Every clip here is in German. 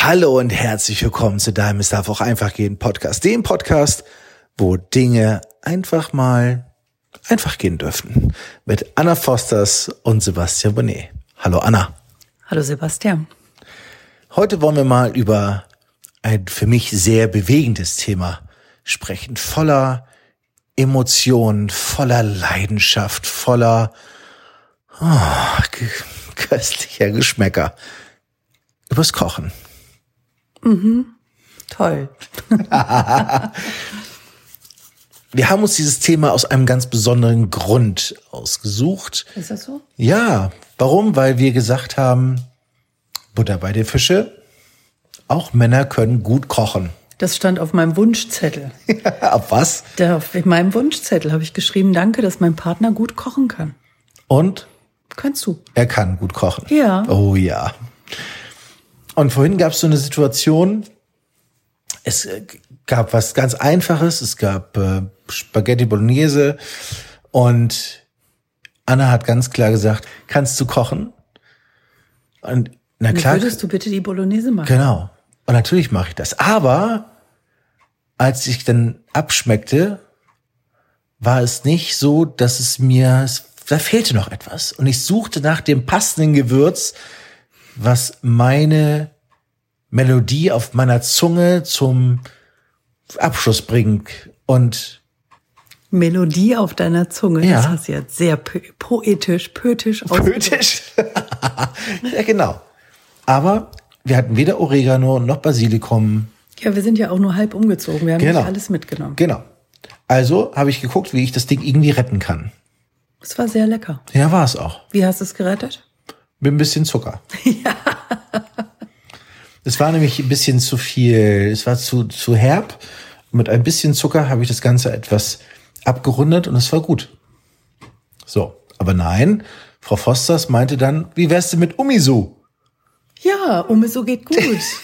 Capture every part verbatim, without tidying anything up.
Hallo und herzlich willkommen zu deinem Es darf auch einfach gehen Podcast. Dem Podcast, wo Dinge einfach mal einfach gehen dürfen. Mit Anna Fosters und Sebastian Bonnet. Hallo Anna. Hallo Sebastian. Heute wollen wir mal über ein für mich sehr bewegendes Thema sprechen. Voller Emotionen, voller Leidenschaft, voller oh, ge- köstlicher Geschmäcker. Übers Kochen. Mhm. Toll. Wir haben uns dieses Thema aus einem ganz besonderen Grund ausgesucht. Ist das so? Ja, warum? Weil wir gesagt haben, Butter bei den Fische, auch Männer können gut kochen. Das stand auf meinem Wunschzettel. Auf was? Da auf meinem Wunschzettel habe ich geschrieben, danke, dass mein Partner gut kochen kann. Und? Kannst du? Er kann gut kochen. Ja. Oh ja. Und vorhin gab es so eine Situation, es gab was ganz Einfaches, es gab äh, Spaghetti Bolognese und Anna hat ganz klar gesagt, kannst du kochen? Und na klar. Würdest du bitte die Bolognese machen? Genau. Und natürlich mache ich das. Aber als ich dann abschmeckte, war es nicht so, dass es mir, es, da fehlte noch etwas. Und ich suchte nach dem passenden Gewürz, was meine Melodie auf meiner Zunge zum Abschluss bringt. Und Melodie auf deiner Zunge, Ja. das hast du jetzt sehr po- poetisch, pötisch ausgedrückt. Pötisch. Ja, genau. Aber wir hatten weder Oregano noch Basilikum. Ja, wir sind ja auch nur halb umgezogen, wir haben Genau. nicht alles mitgenommen. Genau. Also habe ich geguckt, wie ich das Ding irgendwie retten kann. Es war sehr lecker. Ja, war es auch. Wie hast du es gerettet? Mit ein bisschen Zucker. Ja. Es war nämlich ein bisschen zu viel, es war zu, zu herb. Mit ein bisschen Zucker habe ich das Ganze etwas abgerundet und es war gut. So, aber nein, Frau Fosters meinte dann, wie wär's denn mit Umiso? Ja, Umiso geht gut.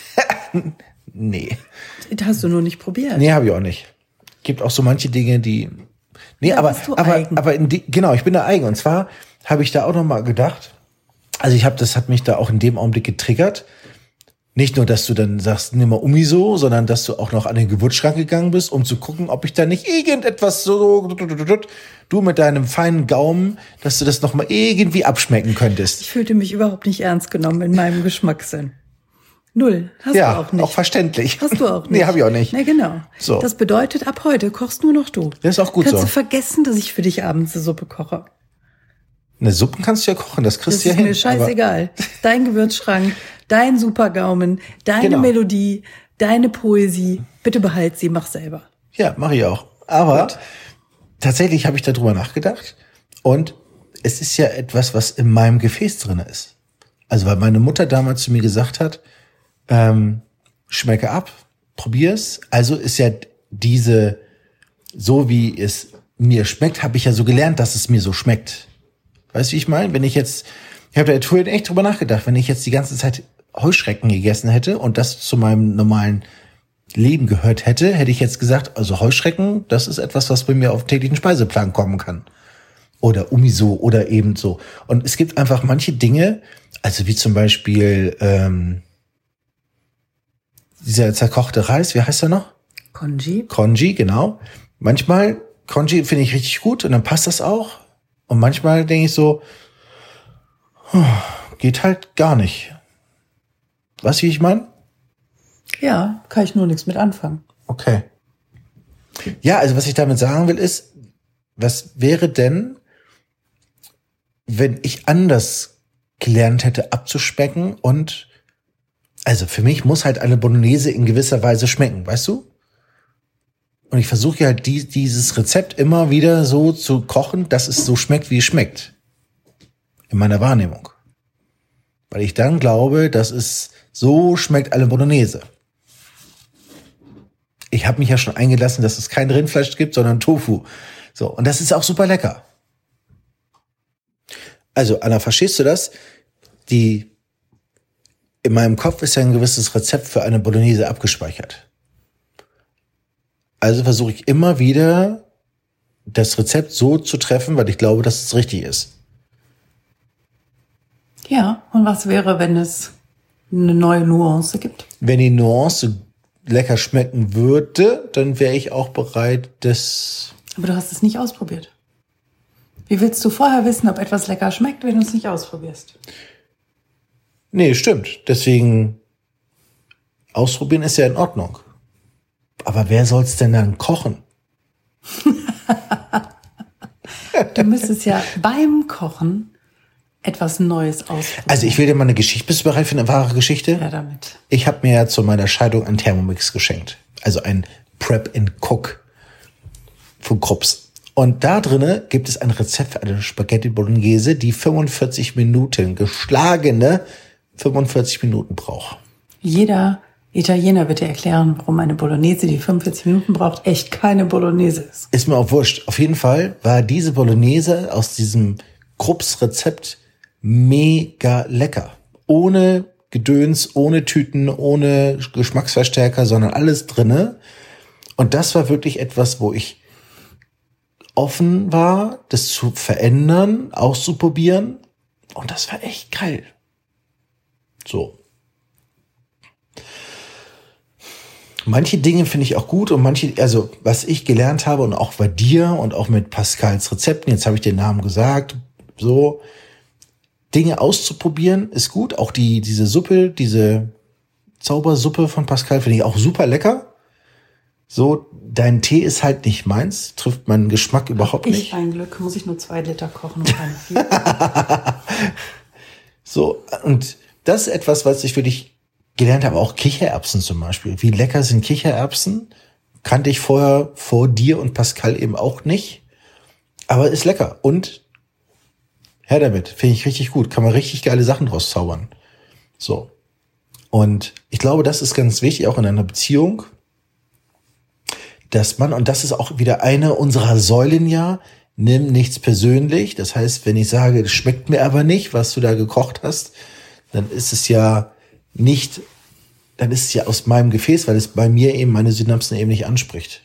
Nee, Das hast du nur nicht probiert. nee, habe ich auch nicht. Gibt auch so manche Dinge, die... Nee, Da aber, bist du aber, eigen. aber in die, genau, ich bin da eigen. Und zwar habe ich da auch noch mal gedacht, also ich habe, das hat mich da auch in dem Augenblick getriggert. Nicht nur, dass du dann sagst, nimm mal Umiso, sondern dass du auch noch an den Gewürzschrank gegangen bist, um zu gucken, ob ich da nicht irgendetwas so, du mit deinem feinen Gaumen, dass du das noch mal irgendwie abschmecken könntest. Ich fühlte mich überhaupt nicht ernst genommen in meinem Geschmackssinn. Null. Hast Ja, du auch nicht. auch verständlich. Hast du auch nicht. Nee, habe ich auch nicht. Na genau. So. Das bedeutet, ab heute kochst nur noch du. Das ist auch gut Kannst so. du vergessen, dass ich für dich abends eine Suppe koche. Eine Suppe kannst du ja kochen, das kriegst Das du ja ist hin. mir scheißegal. Dein Gewürzschrank, dein Supergaumen, deine Genau. Melodie, deine Poesie. Bitte behalt sie, mach selber. Aber, ja, mache ich auch. Aber tatsächlich habe ich darüber nachgedacht und es ist ja etwas, was in meinem Gefäß drin ist. Also weil meine Mutter damals zu mir gesagt hat, ähm, schmecke ab, probier's. Also ist ja diese, so wie es mir schmeckt, habe ich ja so gelernt, dass es mir so schmeckt. Weißt du, wie ich meine? Wenn ich jetzt, ich habe da vorhin echt drüber nachgedacht, wenn ich jetzt die ganze Zeit Heuschrecken gegessen hätte und das zu meinem normalen Leben gehört hätte, hätte ich jetzt gesagt, also Heuschrecken, das ist etwas, was bei mir auf den täglichen Speiseplan kommen kann. Oder Umiso oder eben so. Und es gibt einfach manche Dinge, also wie zum Beispiel ähm, dieser zerkochte Reis, wie heißt er noch? Konji? Congee, genau. Manchmal, Congee finde ich richtig gut und dann passt das auch. Und manchmal denke ich so, hm, geht halt gar nicht. Weißt du, wie ich meine? Ja, kann ich nur nichts mit anfangen. Okay. Ja, also was ich damit sagen will ist, was wäre denn, wenn ich anders gelernt hätte abzuspecken und, also für mich muss halt eine Bolognese in gewisser Weise schmecken, weißt du? Und ich versuche halt die, dieses Rezept immer wieder so zu kochen, dass es so schmeckt, wie es schmeckt. In meiner Wahrnehmung. Weil ich dann glaube, dass es so schmeckt eine Bolognese. Ich habe mich ja schon eingelassen, dass es kein Rindfleisch gibt, sondern Tofu. So, und das ist auch super lecker. Also, Anna, verstehst du das? Die, in meinem Kopf ist ja ein gewisses Rezept für eine Bolognese abgespeichert. Also versuche ich immer wieder, das Rezept so zu treffen, weil ich glaube, dass es richtig ist. Ja, und was wäre, wenn es eine neue Nuance gibt. Wenn die Nuance lecker schmecken würde, dann wäre ich auch bereit, das... Aber du hast es nicht ausprobiert. Wie willst du vorher wissen, ob etwas lecker schmeckt, wenn du es nicht ausprobierst? Nee, stimmt. Deswegen ausprobieren ist ja in Ordnung. Aber wer soll's denn dann kochen? Du müsstest ja beim Kochen etwas Neues ausprobieren. Also ich will dir mal eine Geschichte, bist du bereit für eine wahre Geschichte? Ja, damit. Ich habe mir ja zu meiner Scheidung einen Thermomix geschenkt. Also ein Prep and Cook von Krups. Und da drinne gibt es ein Rezept für eine Spaghetti Bolognese, die fünfundvierzig Minuten, geschlagene fünfundvierzig Minuten braucht. Jeder Italiener wird dir erklären, warum eine Bolognese, die fünfundvierzig Minuten braucht, echt keine Bolognese ist. Ist mir auch wurscht. Auf jeden Fall war diese Bolognese aus diesem Krups-Rezept mega lecker. Ohne Gedöns, ohne Tüten, ohne Geschmacksverstärker, sondern alles drinne. Und das war wirklich etwas, wo ich offen war, das zu verändern, auszuprobieren. Und das war echt geil. So. Manche Dinge finde ich auch gut und manche, also was ich gelernt habe und auch bei dir und auch mit Pascals Rezepten, jetzt habe ich den Namen gesagt, so Dinge auszuprobieren ist gut. Auch die diese Suppe, diese Zaubersuppe von Pascal finde ich auch super lecker. So, dein Tee ist halt nicht meins, trifft meinen Geschmack überhaupt ich nicht. Ich ein Glück, muss ich nur zwei Liter kochen und keine vier. So, und das ist etwas, was ich wirklich gelernt habe, auch Kichererbsen zum Beispiel. Wie lecker sind Kichererbsen? Kannte ich vorher vor dir und Pascal eben auch nicht. Aber ist lecker. Und her damit. Finde ich richtig gut. Kann man richtig geile Sachen draus zaubern. So. Und ich glaube, das ist ganz wichtig, auch in einer Beziehung, dass man, und das ist auch wieder eine unserer Säulen ja, nimm nichts persönlich. Das heißt, wenn ich sage, es schmeckt mir aber nicht, was du da gekocht hast, dann ist es ja nicht, dann ist es ja aus meinem Gefäß, weil es bei mir eben meine Synapsen eben nicht anspricht.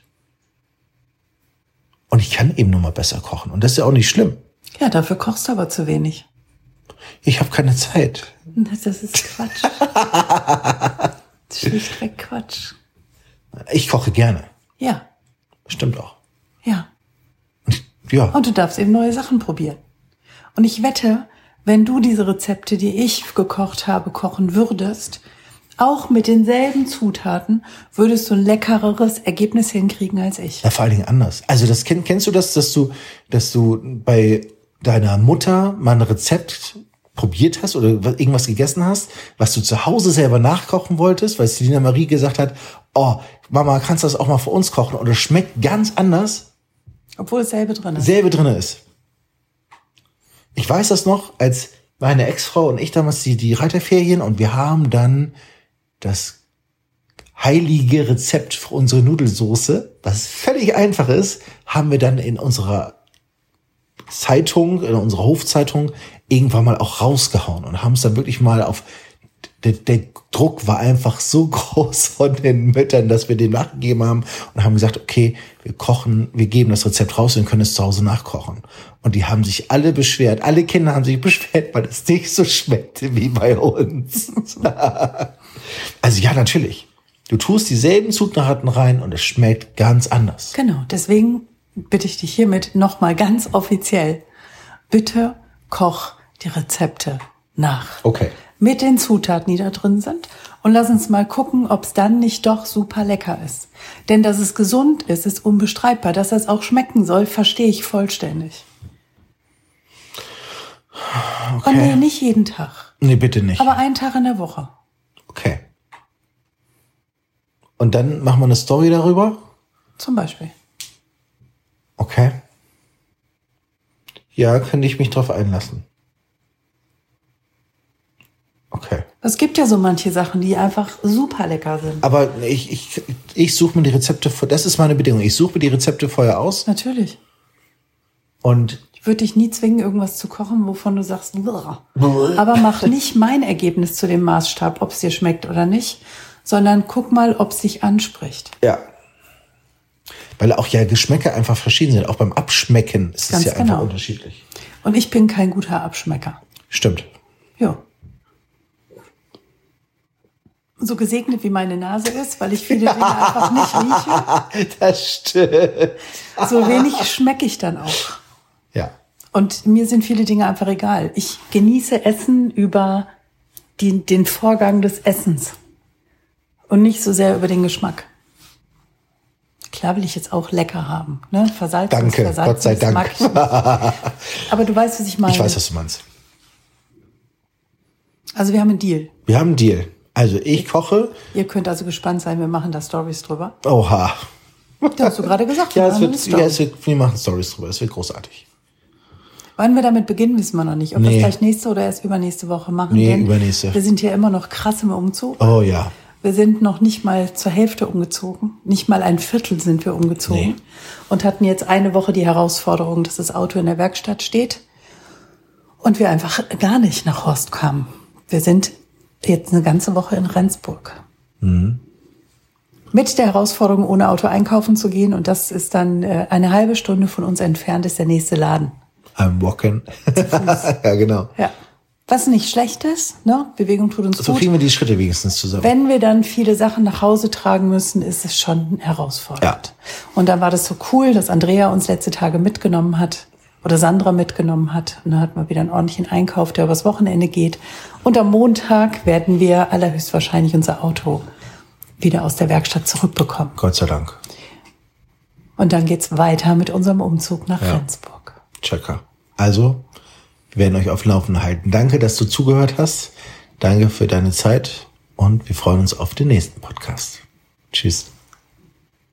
Und ich kann eben nur mal besser kochen. Und das ist ja auch nicht schlimm. Ja, dafür kochst du aber zu wenig. Ich habe keine Zeit. Das ist Quatsch. Schlichtweg Quatsch. Ich koche gerne. Ja. Stimmt auch. Ja. Ja. Und du darfst eben neue Sachen probieren. Und ich wette, wenn du diese Rezepte, die ich gekocht habe, kochen würdest, auch mit denselben Zutaten, würdest du ein leckereres Ergebnis hinkriegen als ich. Ja, vor allen Dingen anders. Also das kenn, kennst du das, dass du, dass du bei deiner Mutter mal ein Rezept probiert hast oder irgendwas gegessen hast, was du zu Hause selber nachkochen wolltest, weil Selina Marie gesagt hat, oh, Mama, kannst du das auch mal für uns kochen? Und es schmeckt ganz anders. Obwohl es selbe drin ist. Selbe drin ist. Ich weiß das noch, als meine Ex-Frau und ich damals die, die Reiterferien und wir haben dann das heilige Rezept für unsere Nudelsoße, was völlig einfach ist, haben wir dann in unserer Zeitung, in unserer Hofzeitung irgendwann mal auch rausgehauen und haben es dann wirklich mal auf, der, der Druck war einfach so groß von den Müttern, dass wir dem nachgegeben haben und haben gesagt, okay, wir kochen, wir geben das Rezept raus und können es zu Hause nachkochen. Und die haben sich alle beschwert, alle Kinder haben sich beschwert, weil es nicht so schmeckte wie bei uns. Also ja, natürlich. Du tust dieselben Zutaten rein und es schmeckt ganz anders. Genau, deswegen bitte ich dich hiermit nochmal ganz offiziell. Bitte koch die Rezepte nach. Okay. Mit den Zutaten, die da drin sind. Und lass uns mal gucken, ob es dann nicht doch super lecker ist. Denn dass es gesund ist, ist unbestreitbar. Dass das auch schmecken soll, verstehe ich vollständig. Okay. Und nee, nicht jeden Tag. Nee, bitte nicht. Aber einen Tag in der Woche. Okay. Und dann machen wir eine Story darüber? Zum Beispiel. Okay. Ja, könnte ich mich drauf einlassen. Okay. Es gibt ja so manche Sachen, die einfach super lecker sind. Aber ich, ich, ich suche mir die Rezepte vor. Das ist meine Bedingung. Ich suche mir die Rezepte vorher aus. Natürlich. Und ich würde dich nie zwingen, irgendwas zu kochen, wovon du sagst, Brr. Aber mach nicht mein Ergebnis zu dem Maßstab, ob es dir schmeckt oder nicht, sondern guck mal, ob es dich anspricht. Ja. Weil auch ja Geschmäcker einfach verschieden sind. Auch beim Abschmecken ist Ganz es ja genau. einfach unterschiedlich. Und ich bin kein guter Abschmecker. Stimmt. Ja. so gesegnet wie meine Nase ist, weil ich viele Dinge einfach nicht rieche. Das stimmt. So wenig schmecke ich dann auch. Ja. Und mir sind viele Dinge einfach egal. Ich genieße Essen über die, den Vorgang des Essens und nicht so sehr über den Geschmack. Klar will ich jetzt auch lecker haben. Ne? Versalzen, Danke, versalzen, Gott sei Dank. Mag ich nicht. Aber du weißt, was ich meine. Ich weiß, was du meinst. Also wir haben einen Deal. Wir haben einen Deal. Also ich koche. Ihr könnt also gespannt sein, wir machen da Stories drüber. Oha. Das hast du gerade gesagt. Ja, wir es machen wird, eine Story. ja, es wird, wir machen Stories drüber. Es wird großartig. Wann wir damit beginnen, wissen wir noch nicht. Ob wir Nee. es gleich nächste oder erst übernächste Woche machen. Nee, denn übernächste. Wir sind hier immer noch krass im Umzug. Oh ja. Wir sind noch nicht mal zur Hälfte umgezogen. Nicht mal ein Viertel sind wir umgezogen. Nee. Und hatten jetzt eine Woche die Herausforderung, dass das Auto in der Werkstatt steht. Und wir einfach gar nicht nach Horst kamen. Wir sind jetzt eine ganze Woche in Rendsburg. Mhm. Mit der Herausforderung, ohne Auto einkaufen zu gehen. Und das ist dann äh, eine halbe Stunde von uns entfernt, ist der nächste Laden. I'm walking. Ja, genau. Ja. Was nicht schlecht ist, ne? Bewegung tut uns So gut. kriegen wir die Schritte wenigstens zusammen. Wenn wir dann viele Sachen nach Hause tragen müssen, ist es schon herausfordernd. Ja. Und dann war das so cool, dass Andrea uns letzte Tage mitgenommen hat oder Sandra mitgenommen hat. Und dann hatten wir wieder einen ordentlichen Einkauf, der übers Wochenende geht. Und am Montag werden wir allerhöchstwahrscheinlich unser Auto wieder aus der Werkstatt zurückbekommen. Gott sei Dank. Und dann geht's weiter mit unserem Umzug nach Ja. Rendsburg. Checker. Also, wir werden euch auf dem Laufenden halten. Danke, dass du zugehört hast. Danke für deine Zeit und wir freuen uns auf den nächsten Podcast. Tschüss.